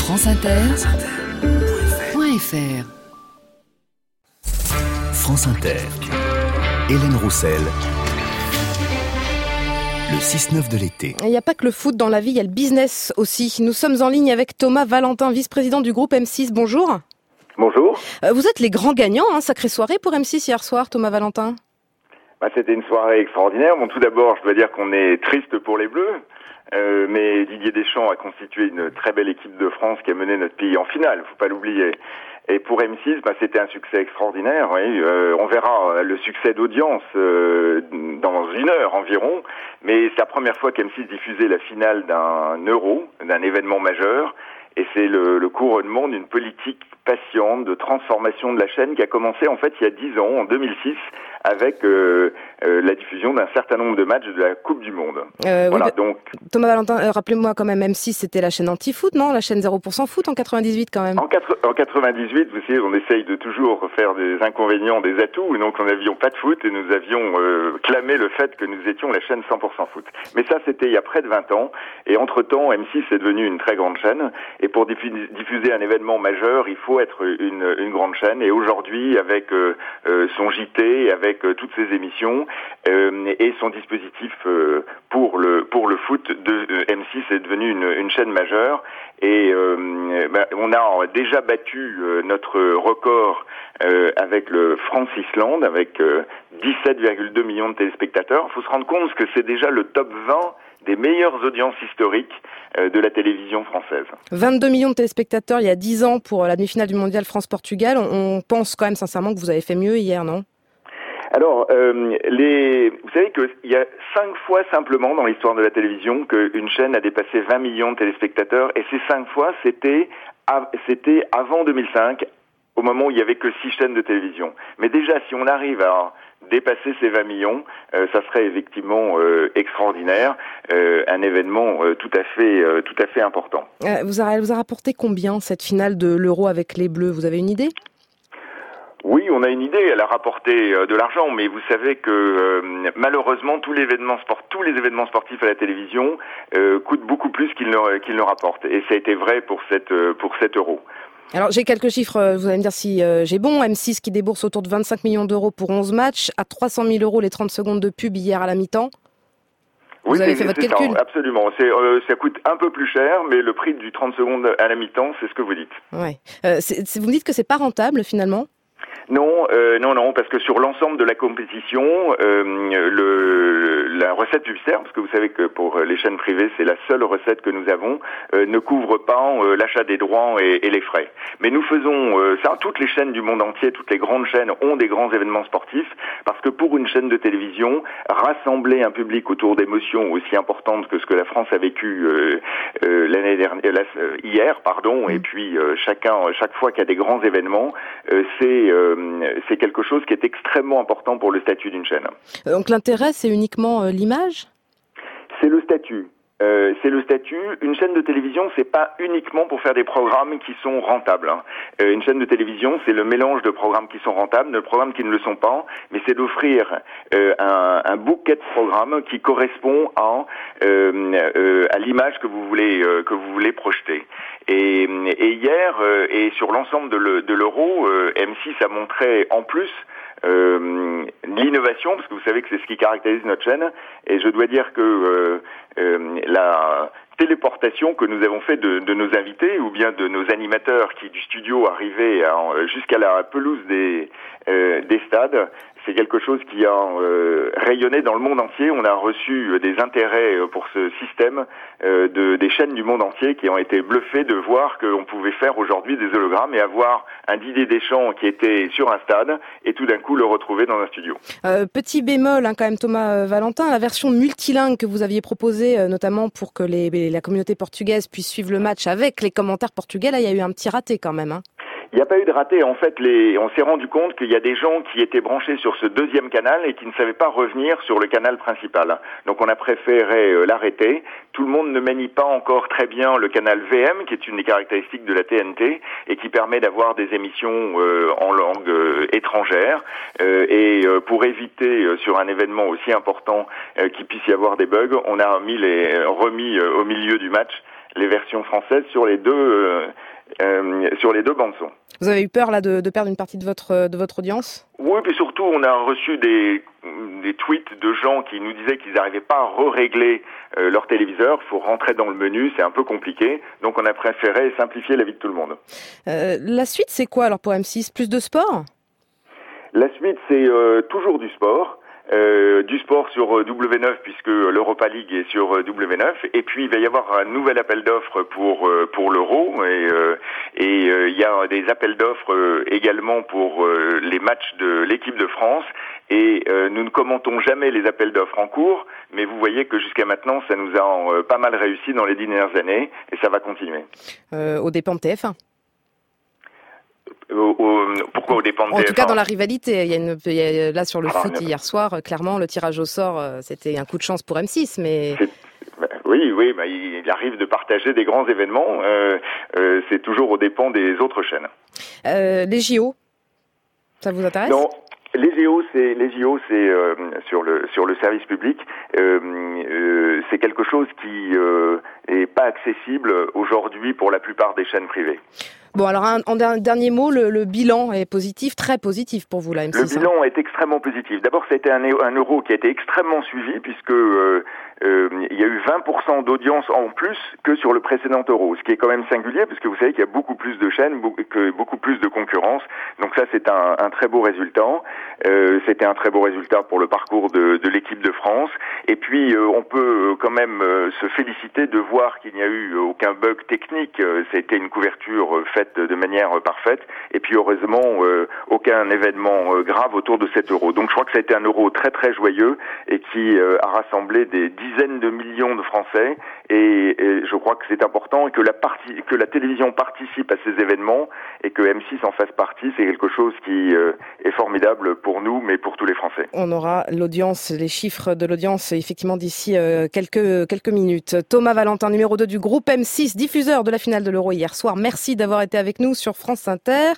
franceinter.fr. France Inter, Hélène Roussel, le 6-9 de l'été. Il n'y a pas que le foot dans la vie, il y a le business aussi. Nous sommes en ligne avec Thomas Valentin, vice-président du groupe M6. Bonjour. Bonjour. Vous êtes les grands gagnants, sacrée soirée pour M6 hier soir, Thomas Valentin. C'était une soirée extraordinaire. Bon, tout d'abord, je dois dire qu'on est triste pour les Bleus. Mais Didier Deschamps a constitué une très belle équipe de France qui a mené notre pays en finale, faut pas l'oublier. Et pour M6, c'était un succès extraordinaire. Oui. On verra le succès d'audience dans une heure environ. Mais c'est la première fois qu'M6 diffusait la finale d'un Euro, d'un événement majeur. Et c'est le couronnement d'une politique patiente de transformation de la chaîne qui a commencé en fait il y a 10 ans, en 2006, avec la diffusion d'un certain nombre de matchs de la Coupe du Monde. Voilà, donc Thomas Valentin, rappelez-moi quand même, M6 c'était la chaîne anti-foot, non ? La chaîne 0% foot en 98 quand même. En 98, vous savez, on essaye de toujours faire des inconvénients, des atouts, donc nous n'avions pas de foot et nous avions clamé le fait que nous étions la chaîne 100% foot. Mais ça c'était il y a près de 20 ans, et entre-temps M6 est devenu une très grande chaîne, et pour diffuser un événement majeur, il faut être une grande chaîne, et aujourd'hui avec son JT, avec toutes ses émissions et son dispositif pour le foot de M6 est devenu une chaîne majeure, et on a déjà battu notre record avec le France-Islande avec 17,2 millions de téléspectateurs. Il faut se rendre compte que c'est déjà le top 20 des meilleures audiences historiques de la télévision française. 22 millions de téléspectateurs il y a 10 ans pour la demi-finale du Mondial France-Portugal. On pense quand même sincèrement que vous avez fait mieux hier, non ? Alors, vous savez qu'il y a 5 fois simplement dans l'histoire de la télévision qu'une chaîne a dépassé 20 millions de téléspectateurs, et ces 5 fois, c'était avant 2005, au moment où il y avait que 6 chaînes de télévision. Mais déjà, si on arrive à dépasser ces 20 millions, ça serait effectivement extraordinaire, un événement tout à fait important. Vous a rapporté combien cette finale de l'Euro avec les Bleus ? Vous avez une idée ? Oui, on a une idée, elle a rapporté de l'argent, mais vous savez que malheureusement tous les événements sportifs à la télévision coûtent beaucoup plus qu'ils ne rapportent, et ça a été vrai pour cet Euro. Alors j'ai quelques chiffres, vous allez me dire si j'ai bon. M6 qui débourse autour de 25 millions d'euros pour 11 matchs, à 300 000 euros les 30 secondes de pub hier à la mi-temps. Vous avez fait votre calcul ? Ça, absolument. Ça coûte un peu plus cher, mais le prix du 30 secondes à la mi-temps, c'est ce que vous dites. Ouais. Vous me dites que c'est pas rentable finalement ? Non, parce que sur l'ensemble de la compétition, la recette publicitaire, parce que vous savez que pour les chaînes privées, c'est la seule recette que nous avons, ne couvre pas l'achat des droits et les frais. Mais nous faisons ça, toutes les chaînes du monde entier, toutes les grandes chaînes ont des grands événements sportifs, parce que pour une chaîne de télévision, rassembler un public autour d'émotions aussi importantes que ce que la France a vécu hier, et puis chaque fois qu'il y a des grands événements, c'est quelque chose qui est extrêmement important pour le statut d'une chaîne. Donc l'intérêt, c'est uniquement l'image ? C'est le statut. Une chaîne de télévision, c'est pas uniquement pour faire des programmes qui sont rentables. Une chaîne de télévision, c'est le mélange de programmes qui sont rentables, de programmes qui ne le sont pas, mais c'est d'offrir un bouquet de programmes qui correspond à l'image que vous voulez projeter. Et hier, et sur l'ensemble de l'Euro, M6 a montré en plus l'innovation, parce que vous savez que c'est ce qui caractérise notre chaîne, et je dois dire que la téléportation que nous avons fait de nos invités ou bien de nos animateurs qui du studio arrivaient jusqu'à la pelouse des stades, c'est quelque chose qui a rayonné dans le monde entier. On a reçu des intérêts pour ce système des chaînes du monde entier qui ont été bluffées de voir qu'on pouvait faire aujourd'hui des hologrammes et avoir un Didier Deschamps qui était sur un stade et tout d'un coup le retrouver dans un studio. Petit bémol quand même, Thomas Valentin, la version multilingue que vous aviez proposée notamment pour que la communauté portugaise puisse suivre le match avec les commentaires portugais, là il y a eu un petit raté quand même. Il n'y a pas eu de raté. En fait, on s'est rendu compte qu'il y a des gens qui étaient branchés sur ce deuxième canal et qui ne savaient pas revenir sur le canal principal. Donc on a préféré l'arrêter. Tout le monde ne manie pas encore très bien le canal VM, qui est une des caractéristiques de la TNT et qui permet d'avoir des émissions en langue étrangère. Et pour éviter sur un événement aussi important qu'il puisse y avoir des bugs, on a remis au milieu du match les versions françaises sur les deux bandes son. Vous avez eu peur là de perdre une partie de votre audience ? Oui, puis surtout on a reçu des tweets de gens qui nous disaient qu'ils n'arrivaient pas à régler leur téléviseur. Il faut rentrer dans le menu, c'est un peu compliqué. Donc on a préféré simplifier la vie de tout le monde. La suite, c'est quoi alors pour M6 ? Plus de sport ? La suite, c'est toujours du sport. Du sport sur W9 puisque l'Europa League est sur W9 et puis il va y avoir un nouvel appel d'offres pour l'Euro et il y a des appels d'offres également pour les matchs de l'équipe de France et nous ne commentons jamais les appels d'offres en cours mais vous voyez que jusqu'à maintenant ça nous a pas mal réussi dans les 10 dernières années et ça va continuer. Aux dépens de TF1. Pourquoi aux dépens de TF1 ? En tout cas, dans la rivalité, il y a là sur le foot hier soir, clairement, le tirage au sort, c'était un coup de chance pour M6, mais... Oui, il arrive de partager des grands événements, c'est toujours aux dépens des autres chaînes. Les JO, ça vous intéresse ? Non. Les JO, c'est sur le service public. C'est quelque chose qui est pas accessible aujourd'hui pour la plupart des chaînes privées. Bon, alors en dernier mot, le bilan est positif, très positif pour vous là, M6. Le bilan est extrêmement positif. D'abord, ça a été un euro qui a été extrêmement suivi puisque il y a eu 20% d'audience en plus que sur le précédent euro, ce qui est quand même singulier parce que vous savez qu'il y a beaucoup plus de chaînes, beaucoup plus de concurrence. Donc ça, c'est un très beau résultat. C'était un très beau résultat pour le parcours de l'équipe de France. Et puis, on peut quand même se féliciter de voir qu'il n'y a eu aucun bug technique. C'était une couverture faite de manière parfaite. Et puis, heureusement, aucun événement grave autour de cet euro. Donc, je crois que ça a été un euro très, très joyeux et qui a rassemblé des dizaines de millions de Français. Et je crois que c'est important et que la télévision participe à ces événements et que M6 en fasse partie, c'est quelque chose qui est formidable pour nous, mais pour tous les Français. On aura les chiffres de l'audience, effectivement, d'ici quelques minutes. Thomas Valentin, numéro 2 du groupe M6, diffuseur de la finale de l'Euro hier soir. Merci d'avoir été avec nous sur France Inter.